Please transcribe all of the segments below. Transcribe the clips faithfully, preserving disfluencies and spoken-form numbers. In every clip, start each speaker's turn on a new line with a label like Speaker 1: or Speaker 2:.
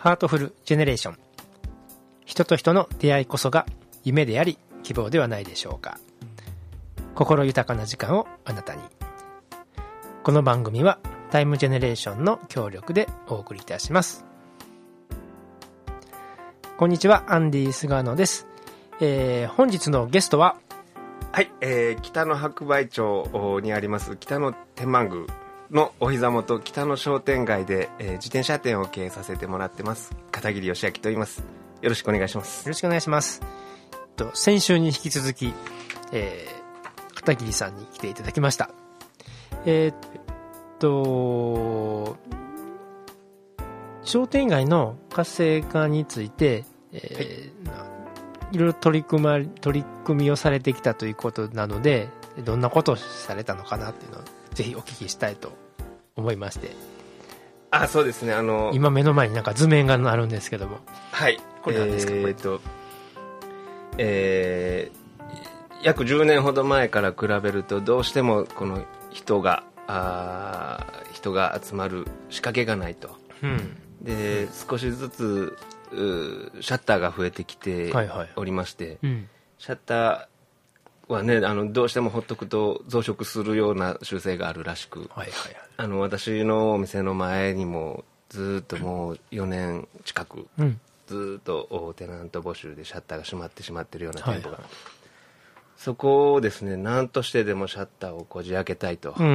Speaker 1: ハートフルジェネレーション。人と人の出会いこそが夢であり希望ではないでしょうか。心豊かな時間をあなたに。この番組はタイムジェネレーションの協力でお送りいたします。こんにちは、アンディ菅野です。えー、本日のゲストは
Speaker 2: はい、えー、北野白梅町にあります北野天満宮のお膝元北野商店街で、えー、自転車店を経営させてもらってます片桐義明と言います。よろしくお願いします。
Speaker 1: よろしくお願いします。と先週に引き続き、えー、片桐さんに来ていただきました。えー、っと商店街の活性化について、えーはい、いろいろ取り組ま取り組みをされてきたということなので、どんなことをされたのかなっていうのをぜひお聞きしたいと思いまして。
Speaker 2: あ、そうですね、あの
Speaker 1: 今目の前になんか図面があるんですけども、
Speaker 2: はい、
Speaker 1: これ何ですか？
Speaker 2: えー、っと、えー、約じゅうねんほど前から比べるとどうしてもこの人があ人が集まる仕掛けがないと、うん、で少しずつシャッターが増えてきておりまして、はいはい、うん、シャッターはね、あのどうしてもほっとくと増殖するような習性があるらしく、はいはいはい、あの私のお店の前にもずっともうよねん近く、うん、ずっとテナント募集でシャッターが閉まってしまっているような店舗が、はいはい、そこをですね、何としてでもシャッターをこじ開けたいと、うんうん、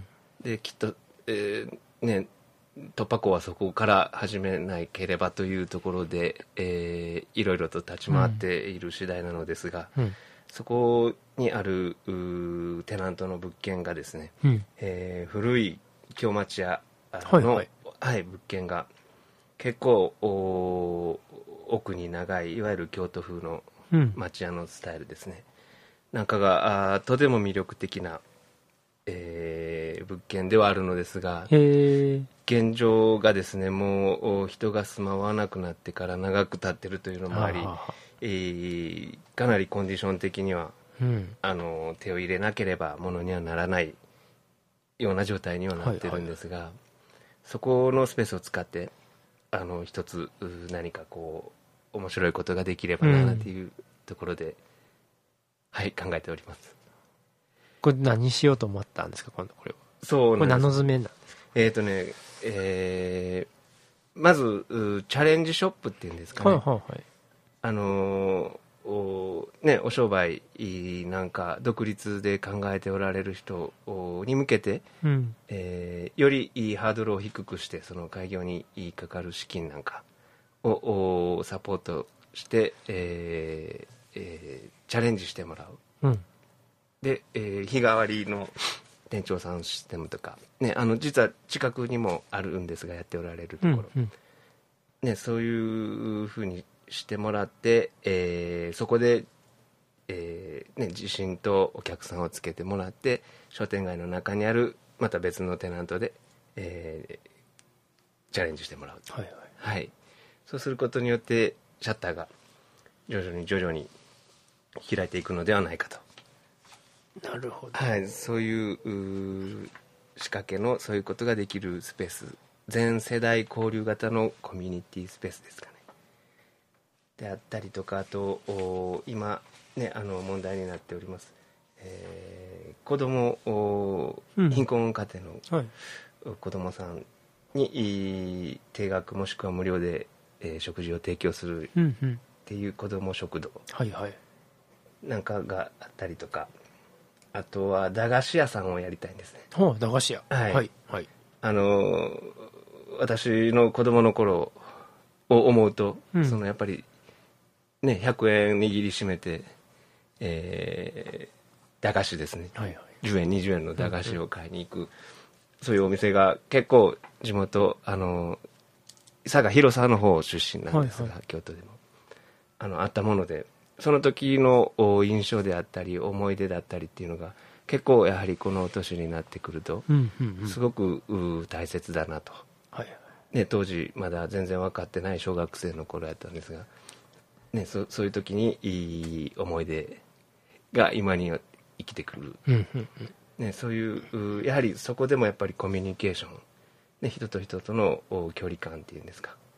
Speaker 2: できっと、えーね、突破口はそこから始めなければというところで、えー、いろいろと立ち回っている次第なのですが、うん、そこにあるテナントの物件がですね、うん、えー、古い京町屋の、はいはいはい、物件が結構奥に長いいわゆる京都風の町屋のスタイルですね、うん、なんかがあとても魅力的な、えー、物件ではあるのですが、現状がですね、もう人が住まわなくなってから長く経ってるというのもあり、えー、かなりコンディション的には、うん、あの手を入れなければものにはならないような状態にはなってるんですが、はいはい、そこのスペースを使ってあの一つ何かこう面白いことができればなっていうところで、うん、はい考えております。
Speaker 1: これ何しようと思ったんですか、今度これは。
Speaker 2: そうなんです。
Speaker 1: これ何の図面なんですか？
Speaker 2: えっ、ー、とね、えー、まずチャレンジショップっていうんですかね、はいはいはい、あのーお, ね、お商売なんか独立で考えておられる人に向けて、うん、えー、よりいいハードルを低くしてその開業にかかる資金なんかをサポートして、えーえー、チャレンジしてもらう、うん、で、えー、日替わりの店長さんシステムとか、ね、あの実は近くにもあるんですがやっておられるところ、うんうん、ね、そういうふうにしてもらって、えー、そこで、えーね、自信とお客さんをつけてもらって商店街の中にあるまた別のテナントで、えー、チャレンジしてもらうと、はいはいはい、そうすることによってシャッターが徐々に徐々に開いていくのではないかと。
Speaker 1: なるほど、
Speaker 2: はい、そういう、う仕掛けのそういうことができるスペース、全世代交流型のコミュニティスペースですかねであったりとか、あと今、ね、あの問題になっております、えー、子ども、うん、貧困家庭の子どもさんに、はい、定額もしくは無料で、えー、食事を提供するっていう子ども食堂なんかがあったりとか、あとは駄菓子屋さんをやりたいんですね。
Speaker 1: はあ、駄菓子屋、はいはいはい、
Speaker 2: あの私の子どもの頃を思うと、うん、そのやっぱりね、ひゃくえん握りしめて、えー、駄菓子ですね、はいはい、じゅうえんにじゅうえんの駄菓子を買いに行く、うんうん、そういうお店が結構地元、あの佐賀広沢の方出身なんですが、はいはい、京都でも あのあったもので、その時の印象であったり思い出だったりっていうのが結構やはりこの年になってくるとすごく大切だなと、はいはいね、当時まだ全然分かってない小学生の頃やったんですが、ね、そ, そういう時にいい思い出が今に生きてくる、うんうんうんね、そういうやはりそこでもやっぱりコミュニケーション、ね、人と人との距離感っていうんですか、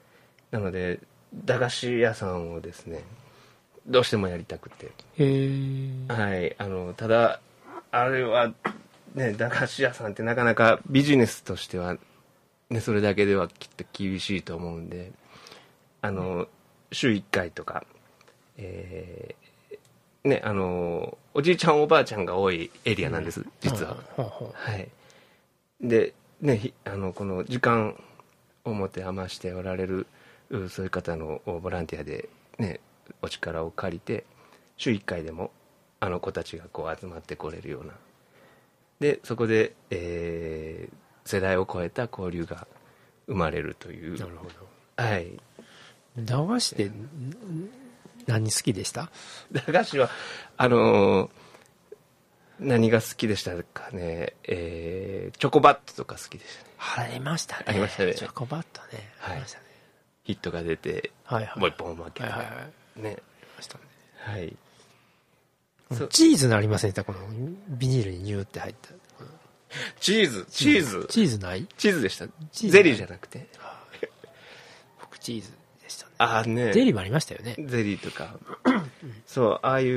Speaker 2: なので駄菓子屋さんをですねどうしてもやりたくて、
Speaker 1: へー、
Speaker 2: はい、あのただあれはね駄菓子屋さんってなかなかビジネスとしては、ね、それだけではきっと厳しいと思うんで、あの週いっかいとか、えーね、あのおじいちゃんおばあちゃんが多いエリアなんです、うん、実は、うん、はい、でね、あのこの時間を持て余しておられるそういう方のボランティアで、ね、お力を借りて週いっかいでもあの子たちがこう集まってこれるようなでそこで、えー、世代を超えた交流が生まれるという。
Speaker 1: なるほど。
Speaker 2: はい。
Speaker 1: 駄菓子って何好きでした？
Speaker 2: 駄菓子はあのー、何が好きでしたかね、えー、チョコバットとか好きでしたね。
Speaker 1: ありましたね。
Speaker 2: ありましたね。
Speaker 1: チョコバットね。
Speaker 2: はい、
Speaker 1: ありましたね。
Speaker 2: ヒットが出て、はいはい、もう一本負けて、はいはいはい、ね。ありましたね。はい。
Speaker 1: チーズのありませんでした？このビニールにニューって入った。
Speaker 2: チーズチーズ
Speaker 1: チーズない？
Speaker 2: チーズでした。ゼリーじゃなくて。
Speaker 1: 僕チーズでしたね。
Speaker 2: ああね。
Speaker 1: ゼリーもありましたよね。
Speaker 2: ゼリーとか。そう、ああいう、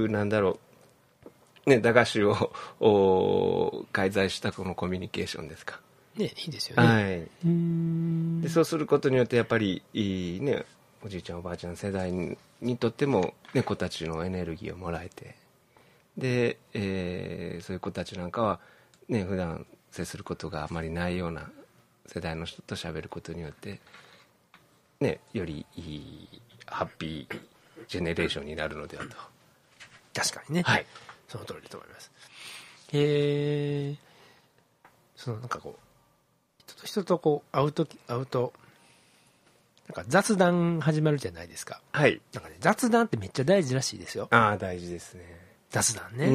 Speaker 2: なんだろう。ね、駄菓子を介在したこのコミュニケーションですか。
Speaker 1: ね、いいですよね。
Speaker 2: はい。うーんでそうすることによってやっぱりいいね、おじいちゃんおばあちゃん世代にとっても、ね、子たちのエネルギーをもらえてで、えー、そういう子たちなんかは、ね、普段接することがあまりないような世代の人と喋ることによって、ね、よりいいハッピージェネレーションになるのではと。
Speaker 1: 確かにね、
Speaker 2: はい、
Speaker 1: その通りだと思います。えー、そのなんかこう人と人とこう会うとき会うとなんか雑談始まるじゃないですか。
Speaker 2: はい。
Speaker 1: なんかね、雑談ってめっちゃ大事らしいですよ。
Speaker 2: ああ、大事ですね。
Speaker 1: 雑談ね。
Speaker 2: うん。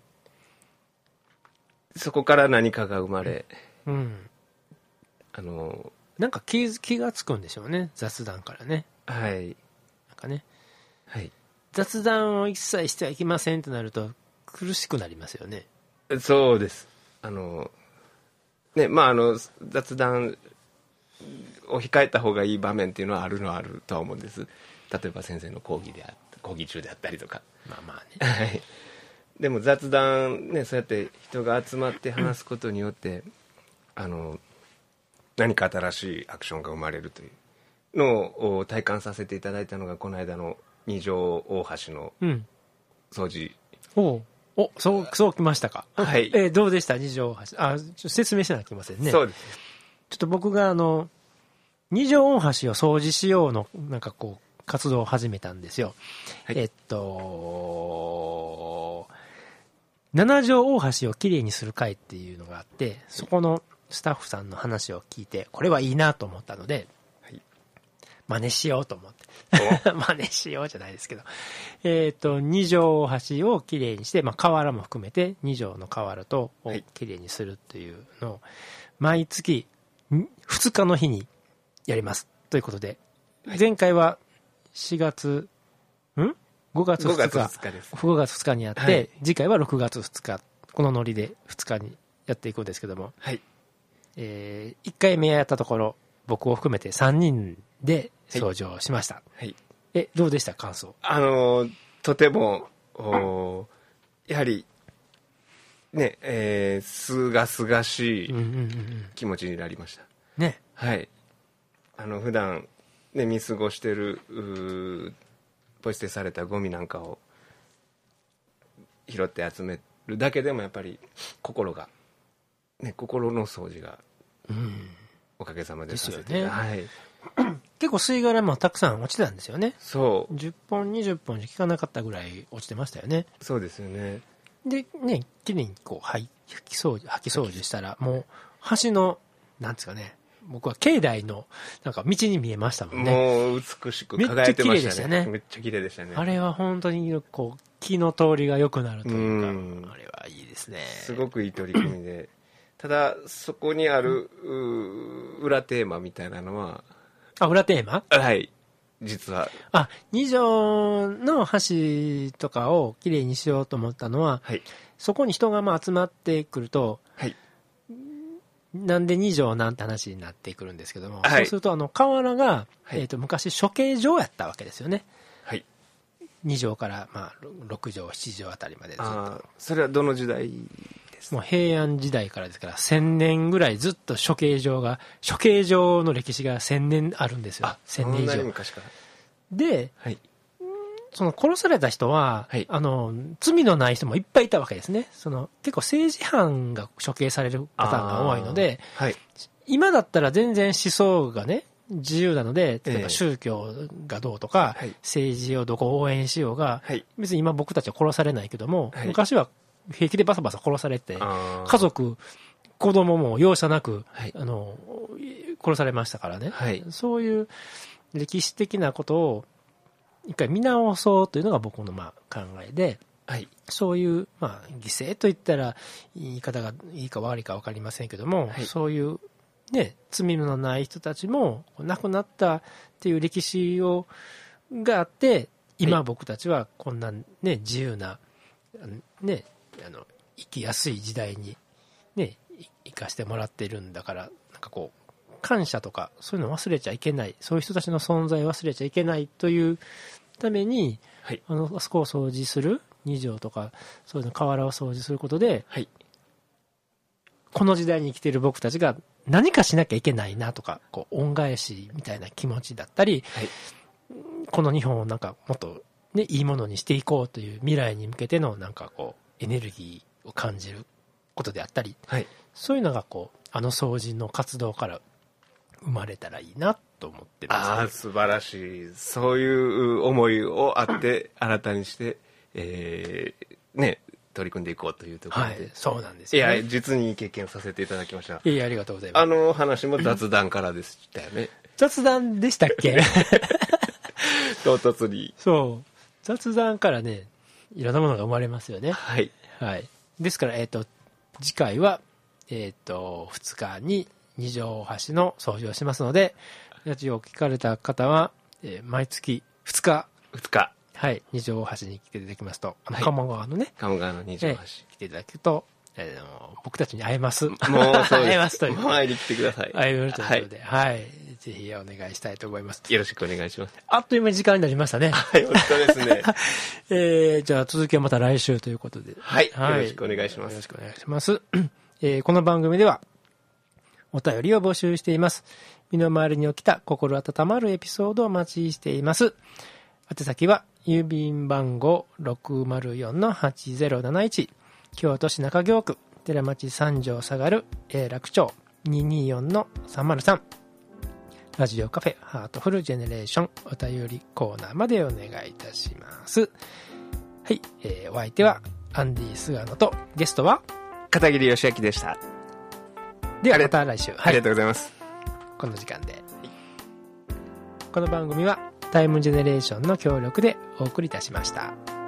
Speaker 2: そこから何かが生まれ、
Speaker 1: うん。あのなんか気気がつくんでしょうね、雑談からね。
Speaker 2: はい。
Speaker 1: なんかね。
Speaker 2: はい。
Speaker 1: 雑談を一切してはいけませんとなると苦しくなりますよね。
Speaker 2: そうです。あのね、まああの雑談を控えた方がいい場面っていうのはあるのはあるとは思うんです。例えば先生の講義であ講義中であったりとか。
Speaker 1: まあまあね。
Speaker 2: はい。でも雑談ね、そうやって人が集まって話すことによって、あの何か新しいアクションが生まれるというのを体感させていただいたのがこの間の二条大橋の掃除。
Speaker 1: うん、おおそうそうきましたか。
Speaker 2: はい。
Speaker 1: えー、どうでした二条大橋。あ、ちょっと説明しなきゃいけませんね。
Speaker 2: そうです。
Speaker 1: ちょっと僕があの二条大橋を掃除しようのなんかこう活動を始めたんですよ。はい、えっと七条大橋をきれいにする会っていうのがあって、そこのスタッフさんの話を聞いてこれはいいなと思ったので、はい、真似しようと思って真似しようじゃないですけど、えっと二条大橋をきれいにして、まあ、河原も含めて二条の河原とをきれいにするというのを毎月ふつかの日にやりますということで、前回はしがつんごがつふつか、ごがつふつかです。ごがつふつかにやって、はい、次回はろくがつふつか、このノリでふつかにやっていくんですけども、はい、えー、いっかいめやったところ僕を含めてさんにんで掃除をしました。はい、えどうでした感想？
Speaker 2: あのとてもおやはりねえー、すがすがしい気持ちになりました。
Speaker 1: うんうんうん、ね、
Speaker 2: はい。あの普段ね見過ごしてるポイ捨てされたゴミなんかを拾って集めるだけでもやっぱり心がね心の掃除が、うん、おかげさまでさせてですよね。はい。
Speaker 1: 結構吸い殻もたくさん落ちてたんですよね。
Speaker 2: そう
Speaker 1: じゅっぽんにじゅっぽんしか効かなかったぐらい落ちてましたよね。
Speaker 2: そうですよね。
Speaker 1: でねきれいにこう掃き掃除掃き掃除したらもう橋のなんですかね、僕は境内のなんか道に見えましたもんね。
Speaker 2: もう美しく輝いてましたね。めっちゃ綺麗でしたね。
Speaker 1: あれは本当にこう気の通りが良くなるというか、あれはいいですね。
Speaker 2: すごくいい取り組みで、ただそこにある裏テーマみたいなのは、
Speaker 1: あ、裏テーマ？
Speaker 2: はい。実は
Speaker 1: あ、二条の橋とかをきれいにしようと思ったのは、はい、そこに人がまあ集まってくると、はい、 なんでに条なんて話になってくるんですけども、
Speaker 2: はい、
Speaker 1: そうするとあの河原が、はい、えー、と昔処刑場やったわけですよね。
Speaker 2: はい、
Speaker 1: に条からまあろく条しち条あたりまでずっと。
Speaker 2: あ、それはどの時代ですか？
Speaker 1: もう平安時代からですからせんねんぐらいずっと処刑場が処刑場の歴史がせんねんあるんですよ。
Speaker 2: あ、
Speaker 1: せんねん以上。
Speaker 2: そんなに昔から。
Speaker 1: で、
Speaker 2: はい、
Speaker 1: その殺された人は、はい、あの罪のない人もいっぱいいたわけですね。その結構政治犯が処刑されるパターンが多いので、はい、今だったら全然思想がね自由なので、例えば宗教がどうとか、えー、政治をどこ応援しようが、はい、別に今僕たちは殺されないけども、はい、昔は平気でバサバサ殺されて、家族子供も容赦なく、はい、あの殺されましたからね、はい、そういう歴史的なことを一回見直そうというのが僕のまあ考えで、はい、そういうまあ犠牲といったら言い方がいいか悪いか分かりませんけども、はい、そういうね罪のない人たちも亡くなったっていう歴史をがあって今僕たちはこんなね自由なねあの生きやすい時代にね生かしてもらっているんだから、なんかこう感謝とかそういうのを忘れちゃいけない、そういう人たちの存在を忘れちゃいけないというために、はい、あのあそこを掃除するに条とかそういうの河原を掃除することで、はい、この時代に生きている僕たちが何かしなきゃいけないなとか、こう恩返しみたいな気持ちだったり、はい、この日本をなんかもっと、ね、いいものにしていこうという未来に向けてのなんかこうエネルギーを感じることであったり、はい、そういうのがこうあの掃除の活動から生まれたらいいなと思ってます、ね。
Speaker 2: ああ、素晴らしい。そういう思いをあって新たにして、えー、ね取り組んでいこうというところで、
Speaker 1: はい、そうなんですよ、ね。
Speaker 2: いや実にいい経験をさせていただきました。
Speaker 1: いやありがとうございます。
Speaker 2: あの話も雑談からでしたよね。
Speaker 1: 雑談でしたっけ？
Speaker 2: 唐突に。
Speaker 1: そう雑談からねいろんなものが生まれますよね。
Speaker 2: はい、
Speaker 1: はい、ですからえっ、ー、と次回はえっ、ー、とふつかに二条橋の掃除をしますので、ラジオを聞かれた方は、えー、毎月ふつか
Speaker 2: ふつか
Speaker 1: はい二条橋に来ていただきますと、あの鴨川のね、
Speaker 2: 鴨川の二条橋、えー、
Speaker 1: 来ていただくと、えー、僕たちに会えます。
Speaker 2: もうそうです。
Speaker 1: 会えますという。
Speaker 2: もう会いに来てください。
Speaker 1: 会えるということで、はい、はい、ぜひお願いしたいと思います。
Speaker 2: よろしくお願いします。
Speaker 1: あっという間に時間になりましたね。
Speaker 2: はい、本当ですね。
Speaker 1: えー、じゃあ続きはまた来週ということで、
Speaker 2: はい、はい、よろしくお願いします。
Speaker 1: よろしくお願いします。えー、この番組ではお便りを募集しています。身の回りに起きた心温まるエピソードをお待ちしています。宛先は郵便番号 ろくまるよんのはちぜろなないち、京都市中京区寺町三条下がる永楽町 にーにーよんのさんまるさん、ラジオカフェハートフルジェネレーションお便りコーナーまでお願いいたします。はい、えー、お相手はアンディ菅野とゲストは
Speaker 2: 片桐義明でした。
Speaker 1: ではまた来週、
Speaker 2: はい、ありがとうございます。
Speaker 1: この時間で、はい、この番組はタイムジェネレーションの協力でお送りいたしました。